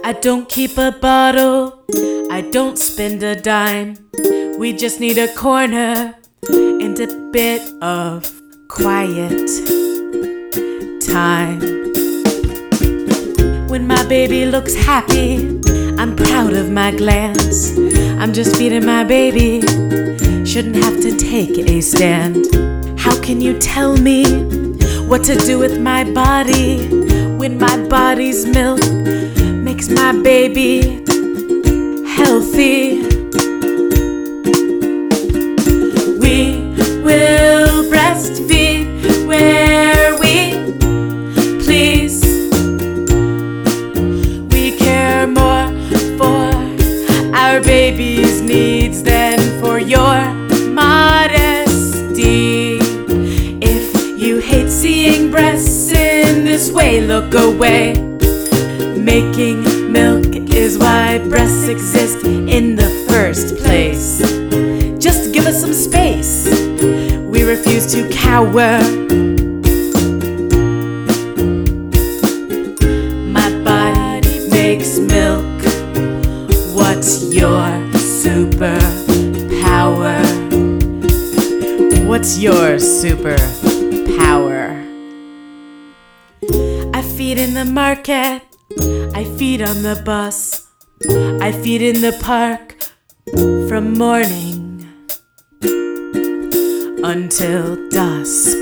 I don't keep a bottle, I don't spend a dime. We just need a corner and a bit of quiet time. When my baby looks happy, I'm proud of my glands. I'm just feeding my baby, shouldn't have to take a stand. How can you tell me what to do with my body when my body's milk makes my baby healthy? We will breastfeed where we please. We care more for our baby's needs than for your modesty. If you hate seeing breasts in this way, look away. Making milk is why breasts exist in the first place. Just give us some space. We refuse to cower. My body makes milk. What's your superpower? What's your superpower? I feed in the market, I feed on the bus, I feed in the park from morning until dusk.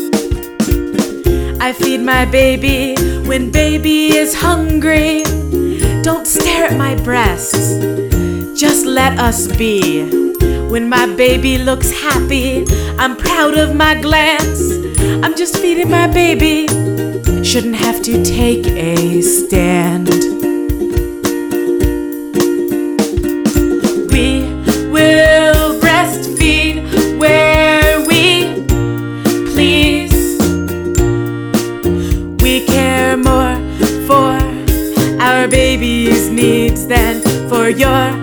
I feed my baby when baby is hungry. Don't stare at my breasts, just let us be. When my baby looks happy, I'm proud of my glands. I'm just feeding my baby, shouldn't have to take a stand. We will breastfeed where we please. We care more for our baby's needs than for your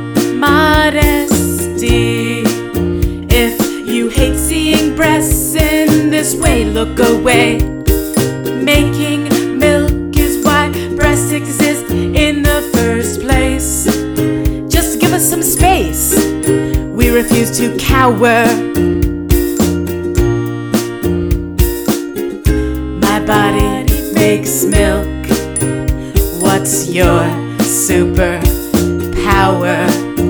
modesty. If you hate seeing breasts in this way, look away. Making milk is why breasts exist in the first place. Just give us some space. We refuse to cower. My body makes milk. What's your superpower?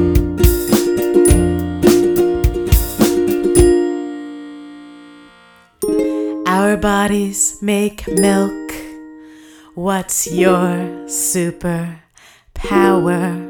Our bodies make milk. What's your superpower?